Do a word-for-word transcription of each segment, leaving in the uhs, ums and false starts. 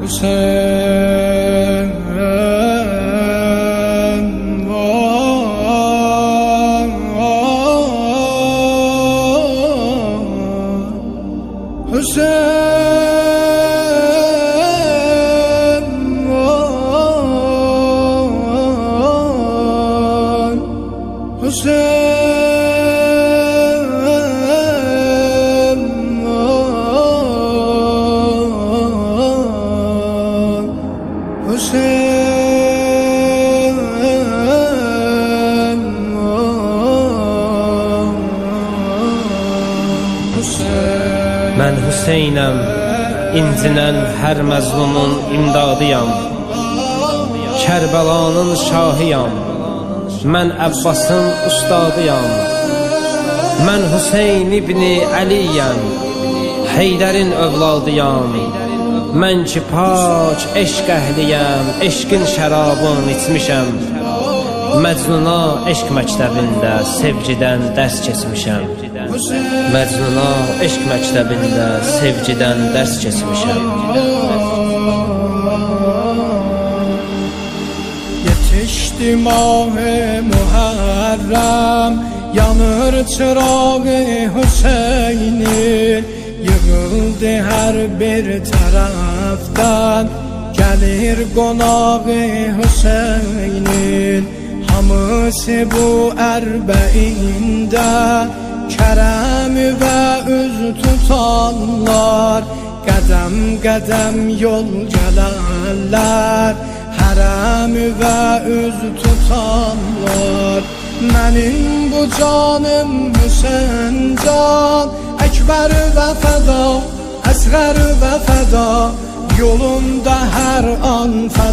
Hüseyin, Mən Hüseynəm, incinən hər məzlumun imdadıyam. Kərbəlanın şahıyam, mən Əbbasın ustadıyam. Mən Hüseyn ibni Əliyəm, Heydərin övladıyam. Mən ki paç eşq əhliyəm, eşqin şərabını içmişəm. Məcnuna eşq məktəbində sevgidən dərs keçmişəm. Məcnuna eşq məktəbində sevgidən dərs keçmişəm. Yetişdi mah-ı Muharrem, yanır çırağı Hüseyin'in. Yığıldı her bir taraftan, gelir konağı Hüseyin'in. Hamısı bu ərbəində kərəmi və üz tutanlar, qədəm qədəm yol gələrlər, hərəmi və üz tutanlar. Mənim bu canım Hüseyn can, Əkbər və fəda, Əsğər və fəda, yolunda hər an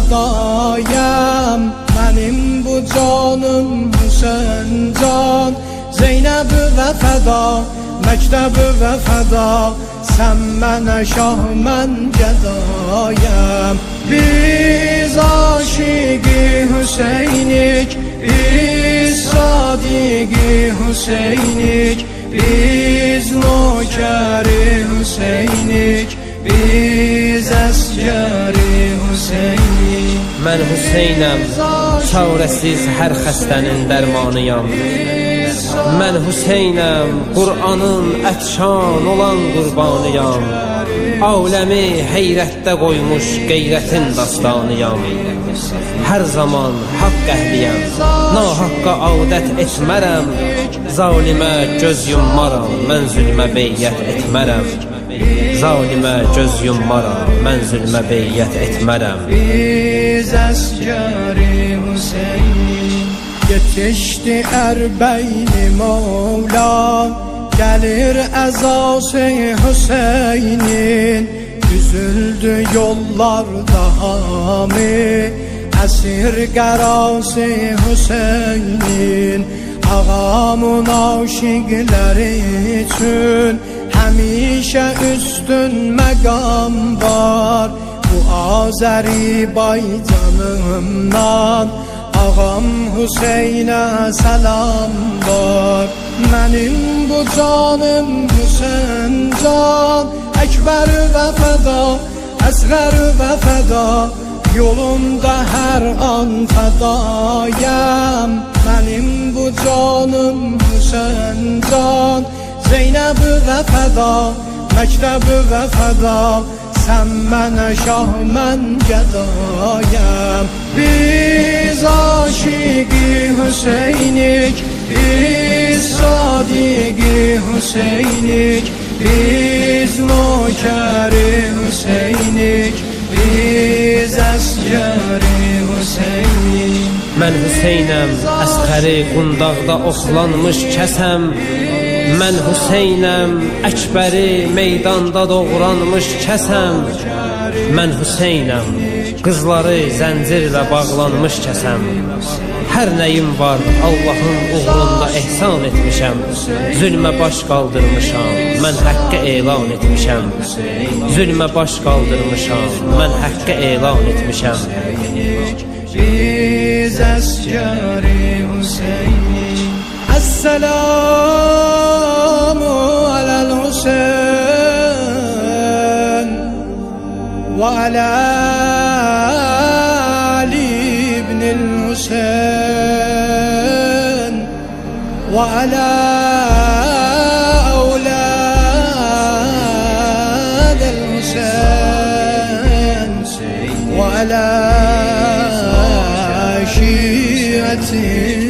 fədayəm. Mənim bu canım Hüseyn can, Zeynəb və fəda, məktəb və fəda, sən mənə şah, mən gədayəm. Biz aşiqi Hüseynik, biz sadiqi Hüseynik, biz nökəri Hüseynik, biz əskəri Hüseynik. Mən Hüseynəm, çarəsiz hər xəstənin dərmanıyam. Mən Hüseynəm, Qur'anın ətşan olan qurbanıyam. Aləmi heyrətdə qoymuş qeyrətin dastanıyam. Hər zaman haqq əhliyəm, nahaqqa adət etmərəm. Zalimə göz yummaram, mən zülmə beyyət etmərəm. Zalimə göz yummaram, mən zülmə beyyət etmərəm. Biz əskəri Hüseyin, yetişdi Ərbəyn-i Mevla, gəlir əzası Hüseynin. Düzüldü yollarda hamı, əsir qərası Hüseynin. Ağamın aşiqləri üçün həmişə üstün məqam var. Bu Azərbaycanımdan ağam Hüseynə səlam var. Mənim bu canım Hüseyn can, Əkbər və fəda, Əsğər və fəda, yolunda hər an fədayəm. Mənim bu canım Hüseyn can, Zeynəb və fəda, məktəb və fəda, sən mənə şah, mən gədayəm. Biz aşiqi Hüseynik, biz sadiqi Hüseynik, biz nökəri Hüseynik, biz əskəri Hüseynik. Mən Hüseynəm, Əsğəri qundaqda oxlanmış kəsəm. Mən Hüseynəm, Əkbəri meydanda doğranmış kəsəm. Mən Hüseynəm, qızları zəncirlə bağlanmış kəsəm. Hər nəyim var Allahın uğrunda ehsan etmişəm. Zülmə baş qaldırmışam, mən həqqə elan etmişəm. Zülmə baş qaldırmışam, mən həqqə elan etmişəm. Biz əskəri Hüseynin. Əssəlamu aləl Hüseyn, وعلى علي بن الحسين وعلى أولاد الحسين وعلى شيعة